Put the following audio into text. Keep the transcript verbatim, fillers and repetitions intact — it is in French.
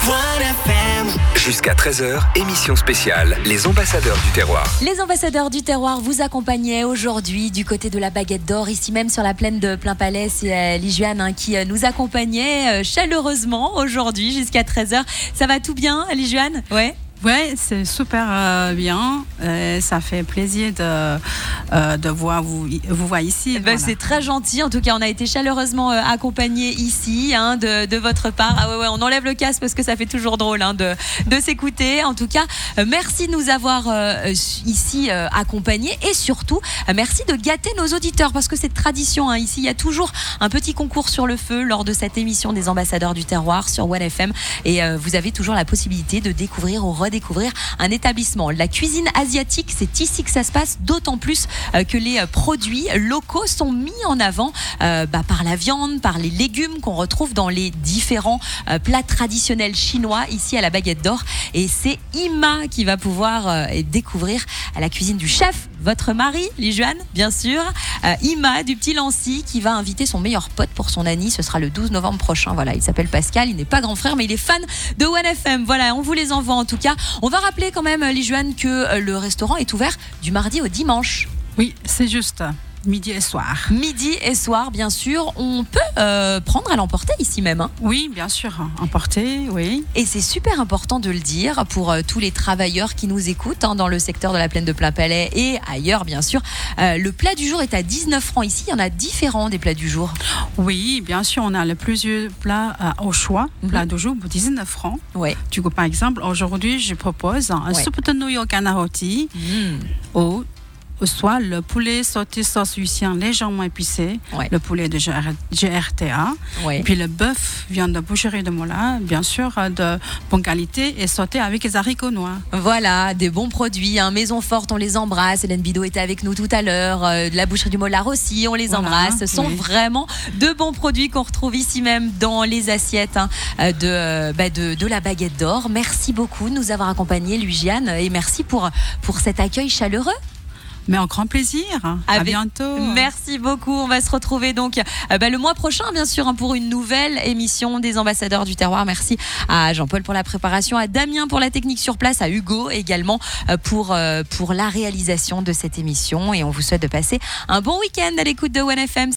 Jusqu'à treize heures, émission spéciale, les ambassadeurs du terroir. Les ambassadeurs du terroir vous accompagnaient aujourd'hui du côté de la Baguette d'Or, ici même sur la plaine de Plainpalais. C'est euh, Lijuane hein, qui euh, nous accompagnait euh, chaleureusement aujourd'hui jusqu'à treize heures. Ça va tout bien, Lijuane? Ouais. Ouais, c'est super euh, bien. Euh, ça fait plaisir de, euh, de voir vous, vous voir ici. Ben, voilà. C'est très gentil. En tout cas, on a été chaleureusement euh, accompagnés ici hein, de, de votre part. Ah ouais, ouais, on enlève le casque parce que ça fait toujours drôle hein, de, de s'écouter. En tout cas, euh, merci de nous avoir euh, ici euh, accompagnés et surtout, euh, merci de gâter nos auditeurs parce que c'est tradition. Hein, ici, il y a toujours un petit concours sur le feu lors de cette émission des ambassadeurs du terroir sur One F M et euh, vous avez toujours la possibilité de découvrir ou redécouvrir découvrir un établissement. La cuisine asiatique, c'est ici que ça se passe, d'autant plus euh, que les euh, produits locaux sont mis en avant euh, bah, par la viande, par les légumes qu'on retrouve dans les différents euh, plats traditionnels chinois ici à la Baguette d'Or. Et c'est Ima qui va pouvoir euh, découvrir à la cuisine du chef, votre mari, Lijuane, bien sûr. Euh, Ima du Petit Lancy qui va inviter son meilleur pote pour son Annie. Ce sera le douze novembre prochain. Voilà, il s'appelle Pascal. Il n'est pas grand frère, mais il est fan de One F M. Voilà, on vous les envoie en tout cas. On va rappeler quand même, Lijuane, que le restaurant est ouvert du mardi au dimanche. Oui, c'est juste. Midi et soir. Midi et soir, bien sûr. On peut euh, prendre à l'emporter ici même. Hein. Oui, bien sûr. Emporter, oui. Et c'est super important de le dire pour euh, tous les travailleurs qui nous écoutent hein, dans le secteur de la plaine de Plainpalais et ailleurs, bien sûr. Euh, le plat du jour est à dix-neuf francs ici. Il y en a différents des plats du jour. Oui, bien sûr. On a le plusieurs plats euh, au choix. Mm-hmm. Plat du jour pour dix-neuf francs. Ouais. Du coup, par exemple, aujourd'hui, je propose un ouais. soupe de nouilles au canard rôti mm. au soit le poulet sauté sauce huissienne légèrement épicé, ouais. le poulet de G R T A, ouais. puis le bœuf viande de boucherie de Moulin, bien sûr de bonne qualité et sauté avec les haricots noirs. Voilà, des bons produits. Hein. Maison Forte, on les embrasse. Hélène Bidot était avec nous tout à l'heure. Euh, de la boucherie du Mollard aussi, on les voilà, embrasse. Ce sont oui. vraiment de bons produits qu'on retrouve ici même dans les assiettes hein, de, bah de, de la Baguette d'Or. Merci beaucoup de nous avoir accompagnés, Lijuane, et merci pour, pour cet accueil chaleureux. Mais en grand plaisir. Avec... À bientôt. Merci beaucoup. On va se retrouver donc euh, bah, le mois prochain, bien sûr, hein, pour une nouvelle émission des ambassadeurs du terroir. Merci à Jean-Paul pour la préparation, à Damien pour la technique sur place, à Hugo également euh, pour, euh, pour la réalisation de cette émission. Et on vous souhaite de passer un bon week-end à l'écoute de One F M.